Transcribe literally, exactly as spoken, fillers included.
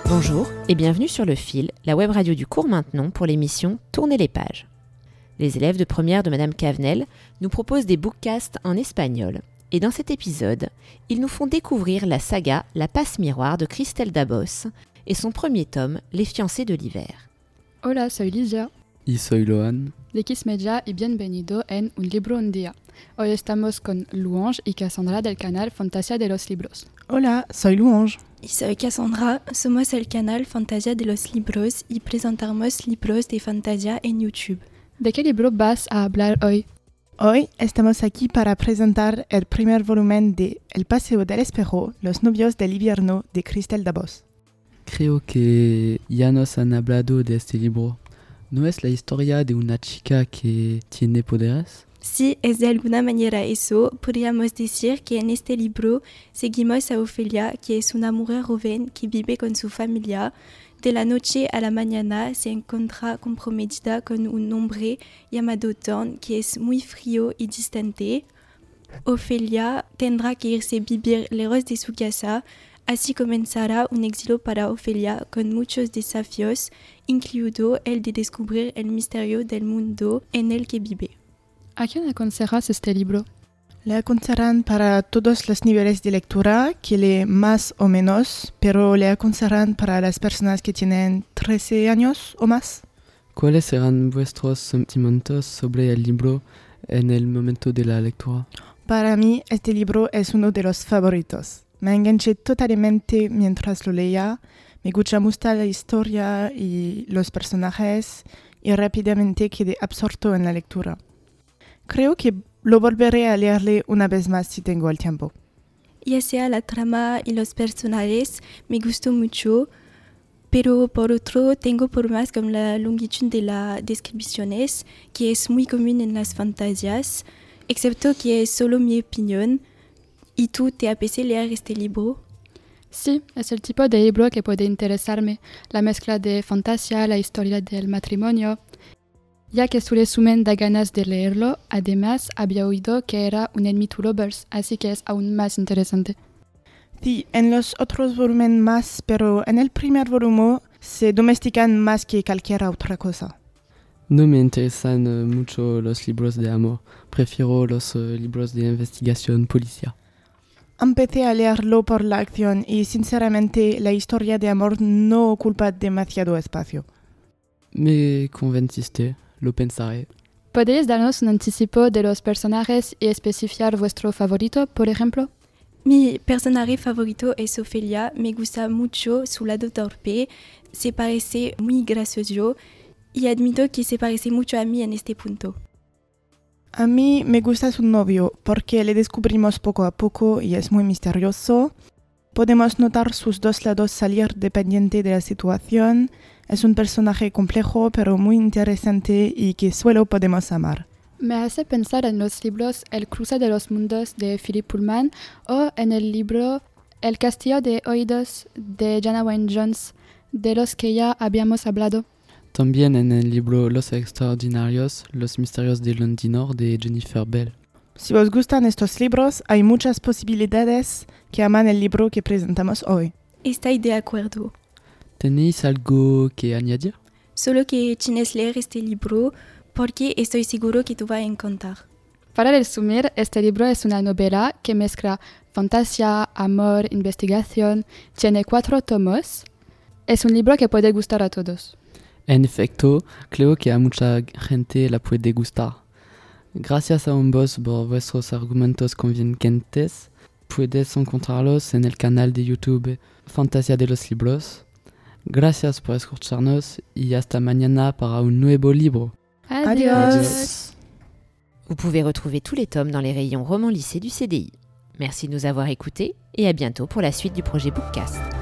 Bonjour et bienvenue sur Le Fil, la web radio du cours Maintenon pour l'émission Tournez les pages. Les élèves de première de Madame Cavenel nous proposent des bookcasts en espagnol. Et dans cet épisode, ils nous font découvrir la saga La Passe-Miroir de Christelle Dabos et son premier tome, Les Fiancés de l'hiver. Hola, soy Ligia. Y soy Loan. De Quismeja y bienvenido en Un Libro un Día. Hoy estamos con Louange y Cassandra del canal Fantasia de los Libros. Hola, soy Louange. Y soy Cassandra, somos el canal Fantasia de los Libros y presentamos libros de fantasía en YouTube. ¿De qué libro vas a hablar hoy? Hoy estamos aquí para presentar el primer volumen de El Paseo del Espejo, Los Novios del Invierno de Christelle Dabos. Creo que ya nos han hablado de este libro. ¿No es la historia de una chica que tiene poderes? Sí, es de alguna manera eso. Podríamos decir que en este libro seguimos a Ofelia, que es una mujer joven que vive con su familia. De la noche a la mañana se encuentra comprometida con un hombre llamado Thorn, que es muy frío y distante. Ofelia tendrá que irse a vivir lejos de su casa. Así comenzará un exilio para Ofelia con muchos desafíos, incluido el de descubrir el misterio del mundo en el que vive. ¿A quién aconsejas este libro? Le aconsejarán para todos los niveles de lectura, que lee más o menos, pero le aconsejarán para las personas que tienen trece años o más. ¿Cuáles serán vuestros sentimientos sobre el libro en el momento de la lectura? Para mí, este libro es uno de los favoritos. Me enganché totalmente mientras lo leía. Me gusta mucho la historia y los personajes y rápidamente quedé absorto en la lectura. Creo que lo volveré a leerle una vez más si tengo el tiempo. Ya sea la trama y los personajes, me gustó mucho, pero por otro tengo problemas con la longitud de las descripciones, que es muy común en las fantasías, excepto que es solo mi opinión. ¿Y tú te apetece leer este libro? Sí, es el tipo de libro que puede interesarme, la mezcla de fantasía, la historia del matrimonio. Ya que su resumen da ganas de leerlo, además había oído que era un Enemy to Lovers, así que es aún más interesante. Sí, en los otros volúmenes más, pero en el primer volumen se domestican más que cualquier otra cosa. No me interesan uh, mucho los libros de amor, prefiero los uh, libros de investigación policial. Empecé a leerlo por la acción y sinceramente la historia de amor no ocupa demasiado espacio. Me convenciste, lo pensaré. ¿Podéis darnos un anticipo de los personajes y especificar vuestro favorito, por ejemplo? Mi personaje favorito es Ofelia. Me gusta mucho su lado torpe, se parece muy gracioso y admito que se parece mucho a mí en este punto. A mí me gusta su novio porque le descubrimos poco a poco y es muy misterioso. Podemos notar sus dos lados salir dependiente de la situación. Es un personaje complejo pero muy interesante y que solo podemos amar. Me hace pensar en los libros El cruce de los mundos de Philip Pullman o en el libro El castillo de oídos de Jana Wynne-Jones, de los que ya habíamos hablado. También en el libro Los Extraordinarios, Los Misterios de Londinor de Jennifer Bell. Si os gustan estos libros, hay muchas posibilidades que aman el libro que presentamos hoy. Estoy de acuerdo. ¿Tenéis algo que añadir? Solo que tienes que leer este libro porque estoy seguro que te va a encantar. Para resumir, este libro es una novela que mezcla fantasía, amor, investigación. Tiene cuatro tomos. Es un libro que puede gustar a todos. En efecto, creo que a mucha gente la puede gustar. Gracias a ambos por vuestros argumentos convincentes. Puedes encontrarlos en el canal de YouTube Fantasia de los Libros. Gracias por escucharnos y hasta mañana para un nuevo libro. Adiós. Adiós. Vous pouvez retrouver tous les tomes dans les rayons romans lycée du C D I. Merci de nous avoir écoutés et à bientôt pour la suite du projet Bookcast.